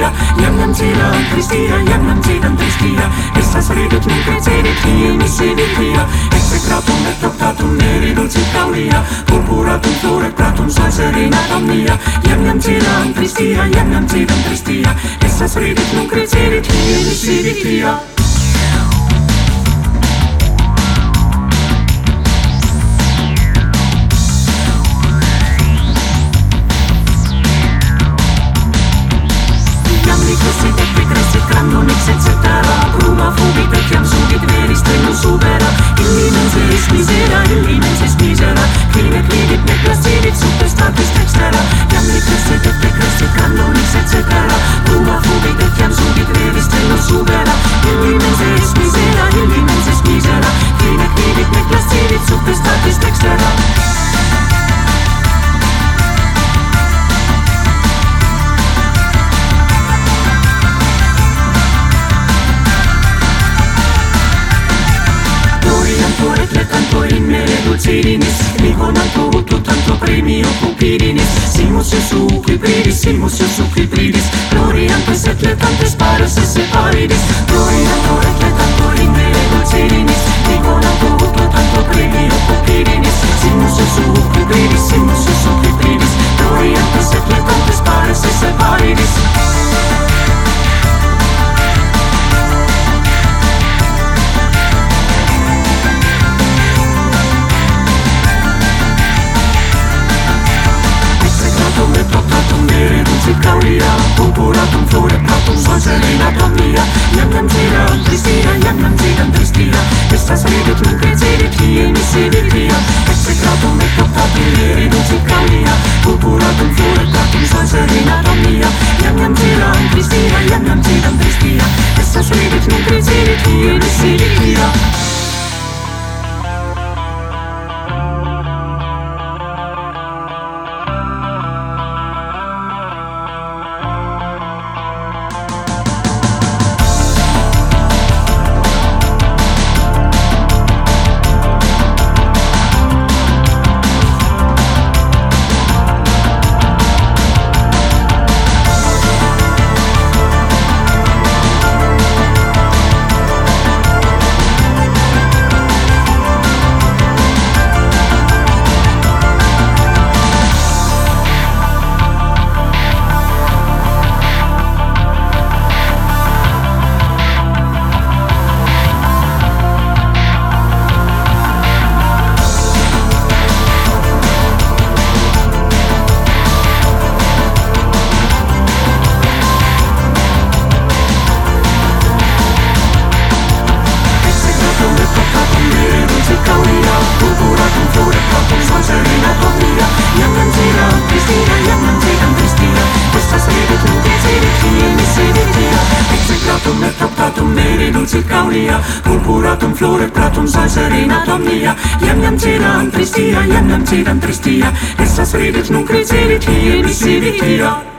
tristia, jam tristia, jam tristia, estas ridut nun crecedit hiemi siditia, execratum et toctatum neri dulcit caulia, purpuratum floret pratum sol serenatum mia, jam tristia, jam tristia, estas ridut nun crecedit hiemi siditia. Bruma fugit et jam sugit veris stellum supera, illi mensis misera, illi mensis misera, clinet vidit ne placidit subtestatis dextera, jam ne crescit et decrescit canonis et cetera, bruma fugit et jam sugit veris stellum supera, illi mensis misera, clinet vidit ne placidit subtestatis dextera. Dulcirinis, ligonanto utu tanto premio cupidinis, simus Iesu qui pridis, gloriantes et letantes pares esse paridis, glorianto et letanto in mere dulcirinis, ligonanto utu tanto premio cupidinis, simus Iesu qui pridis, gloriantes et letantes pares esse paridis. Caulia, purpuratum floret pratum sol serenatum mia, jam tristia, estas ridut nun crecedit hiemi siditia, execratum et toctatum neri dulcit caulia, purpuratum floret pratum sol serenatum mia, jam tristia, estas ridut nun crecedit hiemi siditia. Purpuratum floret pratum sol serenatum mia, jam tristia, estas ridut nun crecedit hiemi siditia.